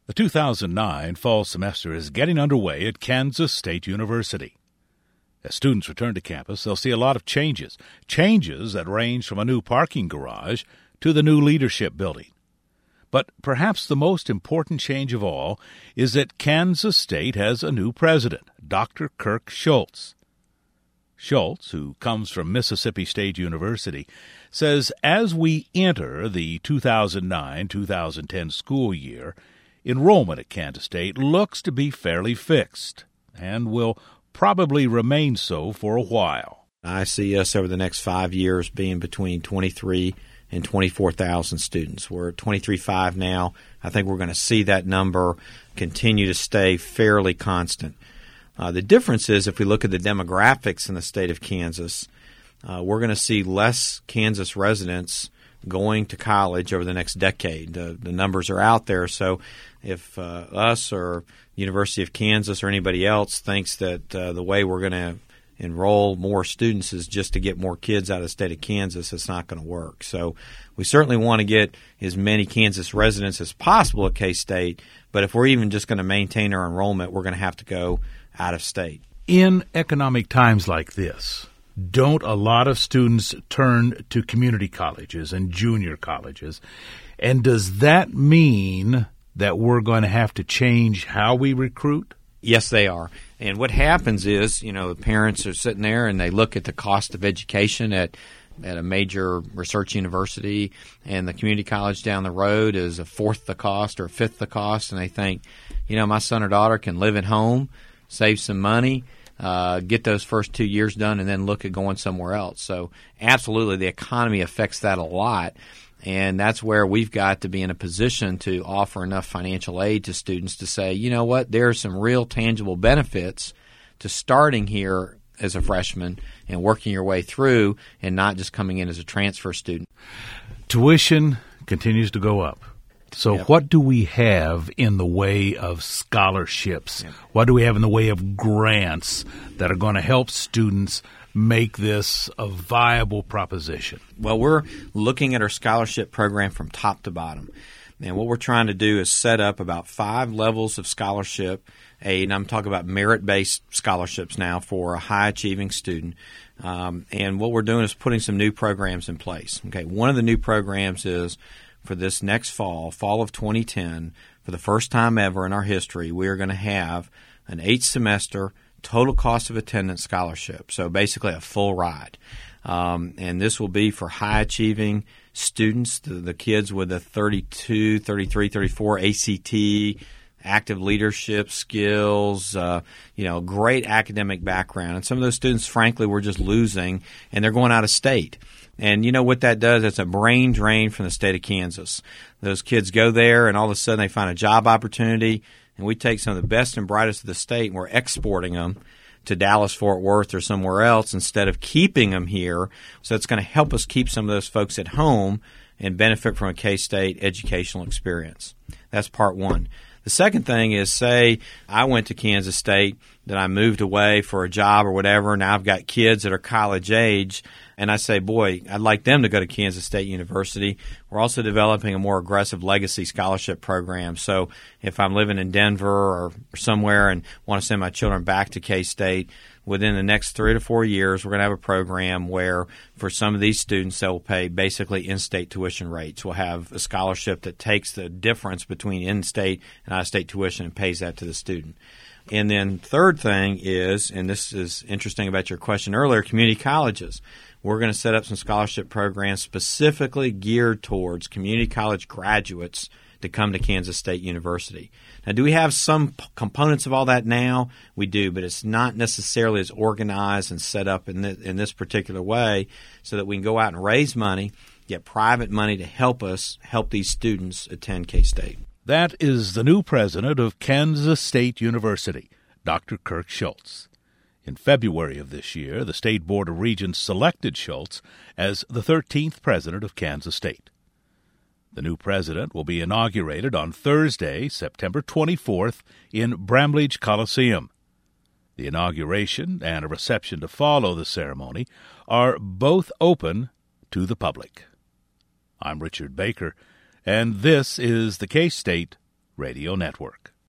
The 2009 fall semester is getting underway at Kansas State University. As students return to campus, they'll see a lot of changes that range from a new parking garage to the new leadership building. But perhaps the most important change of all is that Kansas State has a new president, Dr. Kirk Schulz. Schulz, who comes from Mississippi State University, says as we enter the 2009-2010 school year, enrollment at Kansas State looks to be fairly fixed and will probably remain so for a while. I see us over the next 5 years being between 23 and 24,000 students. We're at 23.5 now. I think we're going to see that number continue to stay fairly constant. The difference is if we look at the demographics in the state of Kansas, we're going to see less Kansas residents going to college over the next decade. The numbers are out there, so if us or University of Kansas or anybody else thinks that the way we're going to enroll more students is just to get more kids out of the state of Kansas, it's not going to work. So we certainly want to get as many Kansas residents as possible at K-State, but if we're even just going to maintain our enrollment, we're going to have to go out of state. In economic times like this, don't a lot of students turn to community colleges and junior colleges? And does that mean that we're going to have to change how we recruit? Yes, they are. And what happens is, the parents are sitting there and they look at the cost of education at a major research university, and the community college down the road is a fourth the cost or a fifth the cost, and they think, my son or daughter can live at home, save some money, get those first 2 years done, and then look at going somewhere else. So absolutely, the economy affects that a lot, and that's where we've got to be in a position to offer enough financial aid to students to say, you know what, there are some real tangible benefits to starting here as a freshman and working your way through and not just coming in as a transfer student. Tuition continues to go up. So What do we have in the way of scholarships? What do we have in the way of grants that are going to help students make this a viable proposition? Well, we're looking at our scholarship program from top to bottom. And what we're trying to do is set up about 5 levels of scholarship aid. And I'm talking about merit-based scholarships now for a high-achieving student. And what we're doing is putting some new programs in place. Okay, one of the new programs is for this next fall of 2010, for the first time ever in our history, we are going to have an 8-semester total cost of attendance scholarship. So basically a full ride. And this will be for high-achieving students, the kids with a 32, 33, 34 ACT, active leadership skills, great academic background. And some of those students, frankly, we're just losing, and they're going out of state. And you know what that does? It's a brain drain from the state of Kansas. Those kids go there, and all of a sudden they find a job opportunity, and we take some of the best and brightest of the state, and we're exporting them to Dallas, Fort Worth, or somewhere else instead of keeping them here. So it's going to help us keep some of those folks at home and benefit from a K-State educational experience. That's part one. The second thing is, say I went to Kansas State, then I moved away for a job or whatever, now I've got kids that are college age, and I say, boy, I'd like them to go to Kansas State University. We're also developing a more aggressive legacy scholarship program. So if I'm living in Denver or somewhere and want to send my children back to K-State, within the next 3 to 4 years, we're going to have a program where for some of these students, they'll pay basically in-state tuition rates. We'll have a scholarship that takes the difference between in-state and out-of-state tuition and pays that to the student. And then third thing is, and this is interesting about your question earlier, community colleges. We're going to set up some scholarship programs specifically geared towards community college graduates to come to Kansas State University. Now, do we have some components of all that now? We do, but it's not necessarily as organized and set up in this particular way so that we can go out and raise money, get private money to help us help these students attend K-State. That is the new president of Kansas State University, Dr. Kirk Schulz. In February of this year, the State Board of Regents selected Schulz as the 13th president of Kansas State. The new president will be inaugurated on Thursday, September 24th, in Bramlage Coliseum. The inauguration and a reception to follow the ceremony are both open to the public. I'm Richard Baker, and this is the K-State Radio Network.